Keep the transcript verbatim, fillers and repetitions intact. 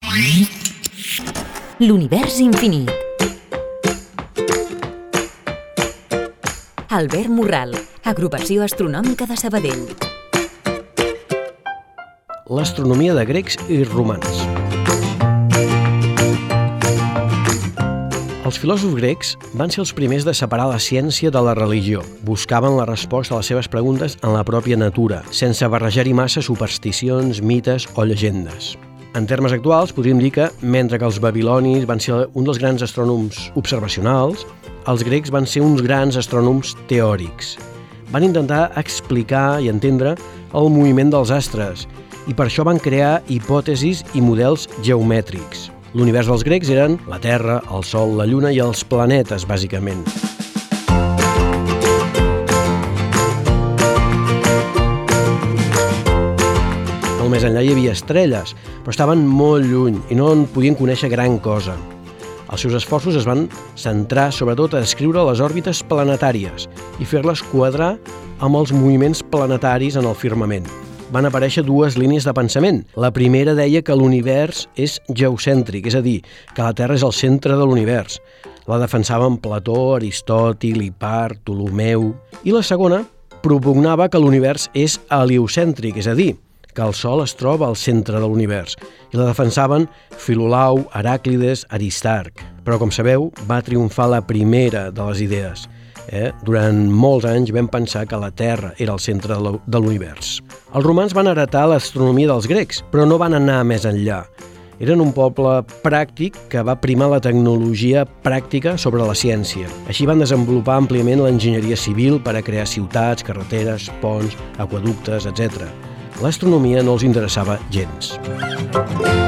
L'univers infinit. Albert Morral, Agrupació Astronòmica de Sabadell. L'astronomia de grecs i romans. Els filòsofs grecs van ser els primers de separar la ciència de la religió. Buscaven la resposta a les seves preguntes en la pròpia natura, sense barrejar-hi massa supersticions, mites o llegendes. En termes actuals, podríem dir que, mentre que els babilonis van ser un dels grans astrònoms observacionals, els grecs van ser uns grans astrònoms teòrics. Van intentar explicar i entendre el moviment dels astres i per això van crear hipòtesis i models geomètrics. L'univers dels grecs eren la Terra, el Sol, la Lluna i els planetes, bàsicament. Molt més enllà hi havia estrelles, però estaven molt lluny i no en podien conèixer gran cosa. Els seus esforços es van centrar sobretot a descriure les òrbites planetàries i fer-les quadrar amb els moviments planetaris en el firmament. Van aparèixer dues línies de pensament. La primera deia que l'univers és geocèntric, és a dir, que la Terra és el centre de l'univers. La defensaven Plató, Aristòtil, Hipar, Ptolemeu. I la segona propugnava que l'univers és heliocèntric, és a dir, que el Sol es troba al centre de l'univers, i la defensaven Filolau, Heràclides, Aristarc. Però, com sabeu, va triomfar la primera de les idees. Eh? Durant molts anys vam pensar que la Terra era el centre de l'univers. Els romans van heretar l'astronomia dels grecs, però no van anar més enllà. Eren un poble pràctic que va primar la tecnologia pràctica sobre la ciència. Així van desenvolupar àmpliament l'enginyeria civil per a crear ciutats, carreteres, ponts, aqüeductes, etcètera. L'astronomia no els interessava gens.